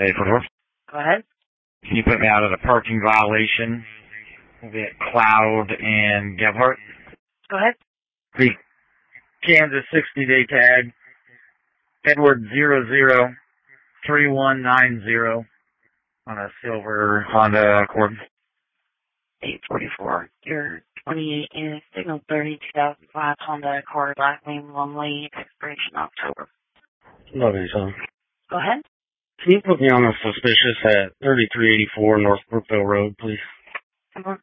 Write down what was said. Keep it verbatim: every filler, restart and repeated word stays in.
Hey, for horse. Go ahead. Can you put me out of a parking violation? We'll be at Cloud and Gebhardt. Go ahead. The Kansas sixty-day tag. Edward zero zero three one nine zero on a silver Honda Accord. eight forty-four. Your twenty-eight in signal thirty, two thousand five Honda Accord, last name Lumley, expiration October. Love you, son. Go ahead. Can you put me on a suspicious at thirty-three eighty-four North Brookville Road, please? Number